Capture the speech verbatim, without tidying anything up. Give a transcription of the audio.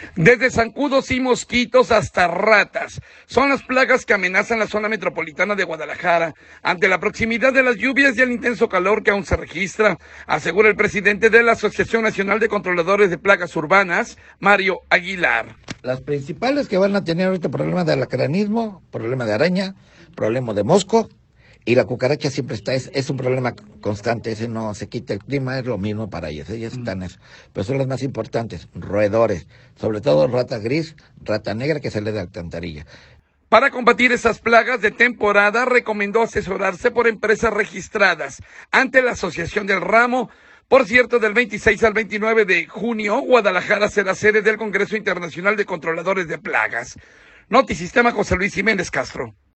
Desde zancudos y mosquitos hasta ratas, son las plagas que amenazan la zona metropolitana de Guadalajara ante la proximidad de las lluvias y el intenso calor que aún se registra, asegura el presidente de la Asociación Nacional de Controladores de Plagas Urbanas, Mario Aguilar. Las principales que van a tener ahorita problema de alacranismo, problema de araña, problema de mosco, y la cucaracha siempre está, es, es un problema constante, ese no se quita el clima, es lo mismo para ellas, ellas están eso. Pero son las más importantes, roedores, sobre todo rata gris, rata negra que sale de alcantarilla. Para combatir esas plagas de temporada, recomendó asesorarse por empresas registradas ante la Asociación del Ramo. Por cierto, del veintiséis al veintinueve de junio, Guadalajara será sede del Congreso Internacional de Controladores de Plagas. Notisistema, José Luis Jiménez Castro.